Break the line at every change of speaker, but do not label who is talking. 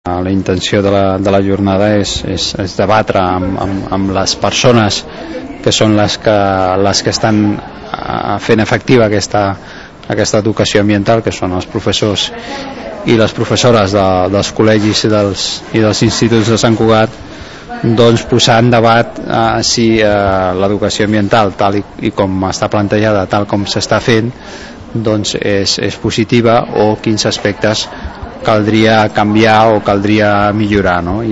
La intenció de la jornada és debatre amb les persones que són les que estan fent efectiva aquesta educació ambiental, que són els professors i les professores dels col·legis i dels instituts de Sant Cugat, doncs posar en debat si l'educació ambiental tal i com està plantejada, tal com s'està fent, doncs és positiva, o quins aspectes caldria canviar o caldria millorar, no?